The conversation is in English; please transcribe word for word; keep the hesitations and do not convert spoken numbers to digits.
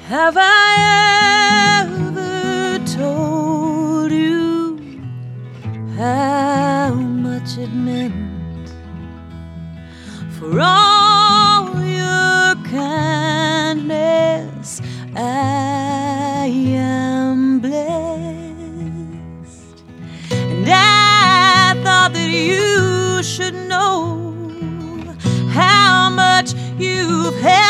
Have I ever told you how much it meant? For all your kindness I am blessed, and I thought that you should know how much you've helped